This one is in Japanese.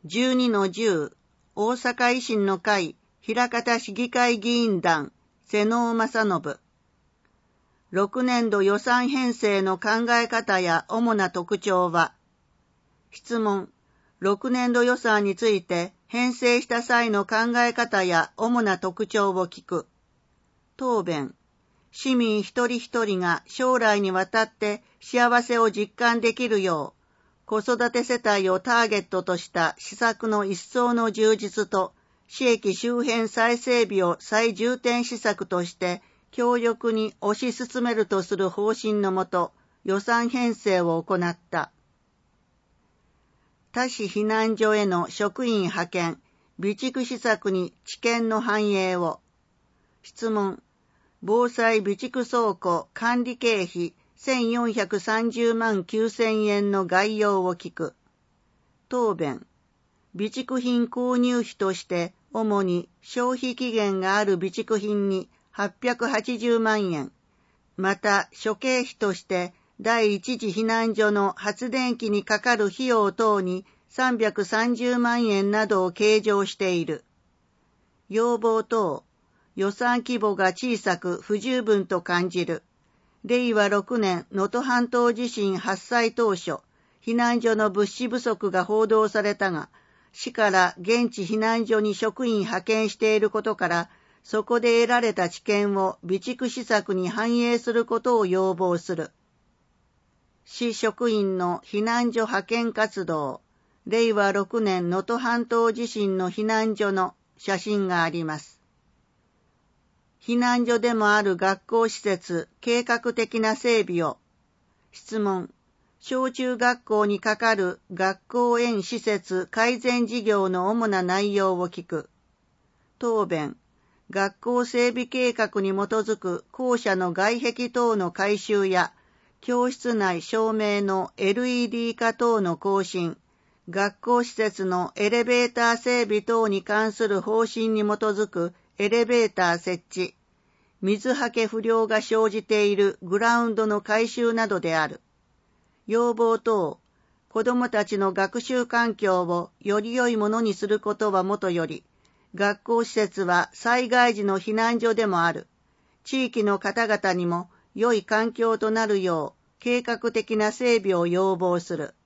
12-10 大阪維新の会枚方市議会議員団瀬能正信。6年度予算編成の考え方や主な特徴は。質問。6年度予算について編成した際の考え方や主な特徴を聞く。答弁。市民一人一人が将来にわたって幸せを実感できるよう、子育て世帯をターゲットとした施策の一層の充実と、市駅周辺再整備を最重点施策として強力に推し進めるとする方針のもと、予算編成を行った。他市避難所への職員派遣、備蓄施策に知見の反映を。質問。防災備蓄倉庫管理経費1430万9000円の概要を聞く。答弁。備蓄品購入費として主に消費期限がある備蓄品に880万円、また諸経費として第一次避難所の発電機にかかる費用等に330万円などを計上している。要望等。予算規模が小さく不十分と感じる。令和6年能登半島地震発災当初、避難所の物資不足が報道されたが、市から現地避難所に職員派遣していることから、そこで得られた知見を備蓄施策に反映することを要望する。市職員の避難所派遣活動、令和6年能登半島地震の避難所の写真があります。避難所でもある学校施設、計画的な整備を。質問。小中学校にかかる学校園施設改善事業の主な内容を聞く。答弁。学校整備計画に基づく校舎の外壁等の改修や、教室内照明の LED 化等の更新、学校施設のエレベーター整備等に関する方針に基づくエレベーター設置、水はけ不良が生じているグラウンドの改修などである。要望等、子どもたちの学習環境をより良いものにすることはもとより、学校施設は災害時の避難所でもある。地域の方々にも良い環境となるよう計画的な整備を要望する。